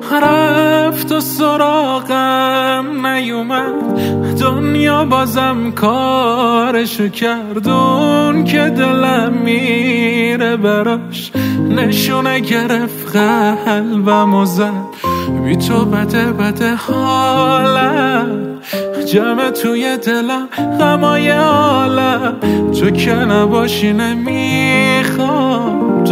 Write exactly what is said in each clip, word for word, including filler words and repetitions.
رفت و سراغم نیومد، دنیا بازم کارشو کردون که دلم میره براش. نشونه گرفت قلبم و زد، بی تو بده بده حالم، جمع توی دلم غمای عالم. تو که نباشی نمیخوام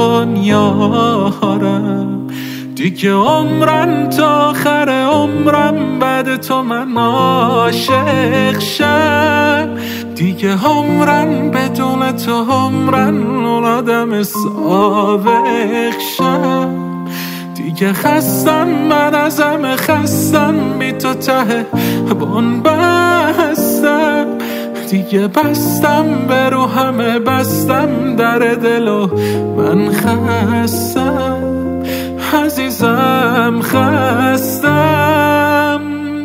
دنیارم، دیگه عمرم تا آخر عمرم بعد تو من عاشق شم. دیگه عمرم بدون تو عمرم اولادم سابق شم. دیگه خستم من از همه خستم، بی تو ته بون بستم. دیگه بستم به رو همه بستم در دلو من خستم، عزیزم خستم.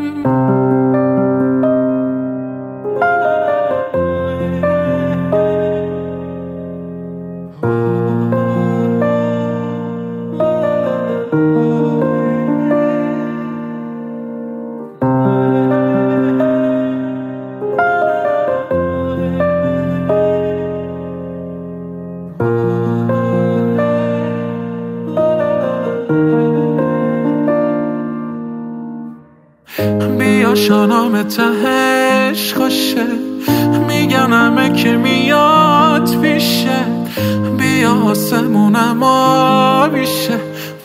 بیا شانام تهش خوشه، میگن همه که میاد پیشه. بیا آسمونم آبیشه،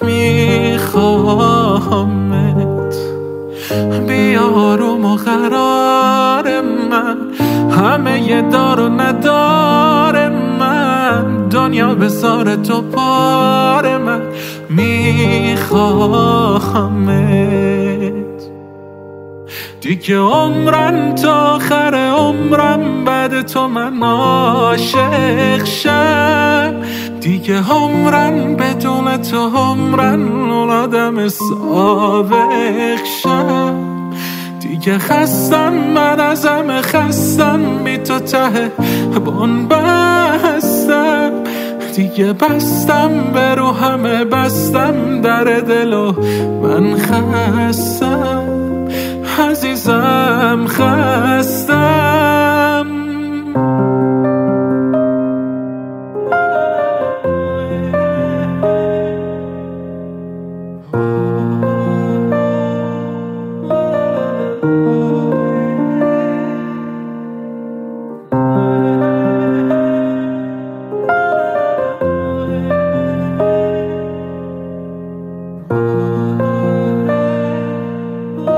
میخوامت. بیا آروم و قرار من، همه یه دار و ندار من. دنیا بذار تو پار من، میخوامت. دیگه عمرم تا آخر عمرم بعد تو من عاشق شم. دیگه عمرم بدون تو عمرم اولادم سابق شم. دیگه خستم من از همه خستم، بی تو ته بون بستم. دیگه بستم به رو همه بستم در دلو من خستم، عزیزم خستم.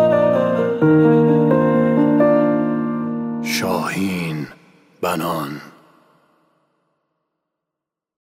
شاهین بنان.